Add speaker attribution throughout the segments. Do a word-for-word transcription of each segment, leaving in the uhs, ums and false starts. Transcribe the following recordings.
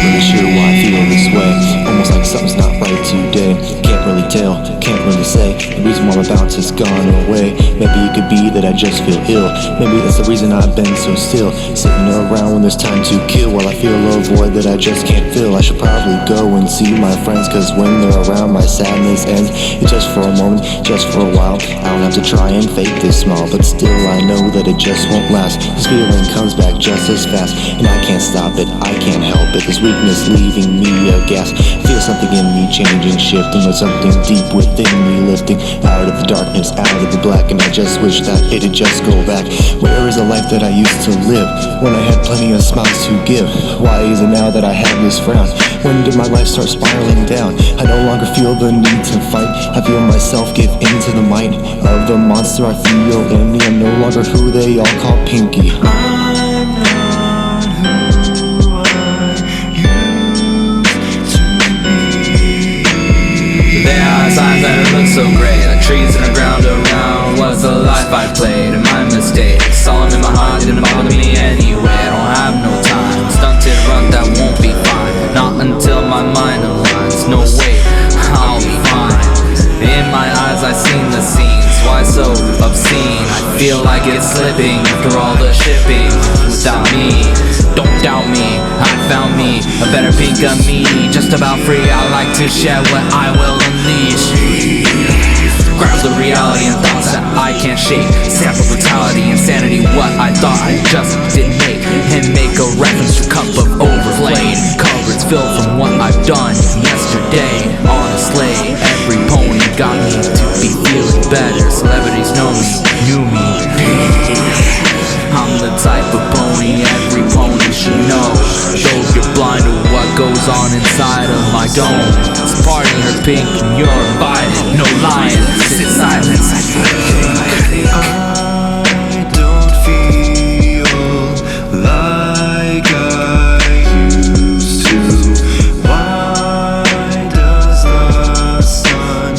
Speaker 1: really sure why I feel this way. Almost like something's not right today. Can't really tell, can't really say the reason why my bounce has gone away. Maybe it could be that I just feel ill. Maybe that's the reason I've been so still, sitting around when there's time to kill, while I feel a void that I just can't fill. I should probably go and see my friends, cause when they're around my sadness ends. It's just for a moment, just for a while. I don't have to try and fake this smile, but still I know that it just won't last. This feeling comes back just as fast, and I can't stop it, I can't help it. This weakness leaving me aghast. Feel something in me changing, shifting, or something deep within me lifting out of the darkness, out of the black. And I just wish that it'd just go back. Where is the life that I used to live, when I had plenty of smiles to give? Why is it now that I have this frown? When did my life start spiraling down? I no longer feel the need to fight. I feel myself give in to the might of the monster I feel in me. I'm no longer who they all call Pinky.
Speaker 2: I'm not who I used to be.
Speaker 3: There are signs that it looks so great, like trees in the ground around. What's the life I played and my mistakes? All I'm in my heart didn't bother me anyway. I don't have no time, stunted run that won't be fine. Not until my mind aligns, no way, I'll be fine. In my eyes I've seen the scenes, why so obscene? I feel like it's slipping through all the shipping without me. Don't doubt me, I found me, a better pink of me. Just about free, I like to share what I will unleash. Grab the reality and thoughts that I can't shake. Sample brutality, insanity, what I thought I just didn't make. And make a reference to cup of overplayed cupboards filled from what I've done yesterday. Honestly, every pony got me to be feeling better. Celebrities know me, knew me. I'm the type of pony every pony should know. Though you're blind to what goes on inside of my dome. It's party her pink and you're invited. No lying, sit silence.
Speaker 2: I don't feel like I used to. Why does the sun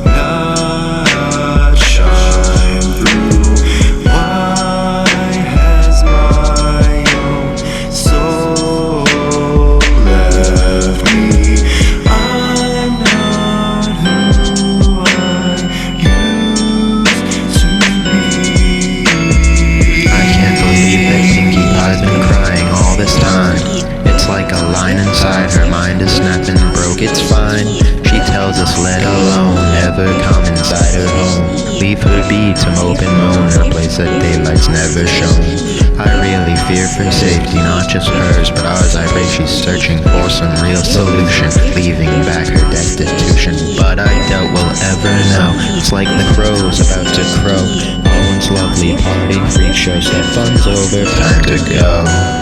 Speaker 2: not shine through? Why has my own soul left me? I'm not who I used to be.
Speaker 4: I can't believe that Pinkie Pie's been crying all this time. It's like a line inside her mind is snapping, broke, it's fine. She tells us let alone, never come inside her home. Leave her be to mope and moan, a place that daylight's never shown. I really fear for safety, not just hers but ours. I pray she's searching for some real solution, leaving back her destitution. But I doubt we'll ever know. It's like the crow's about to crow. Owen's lovely party, freak show, step fun's over, time to go.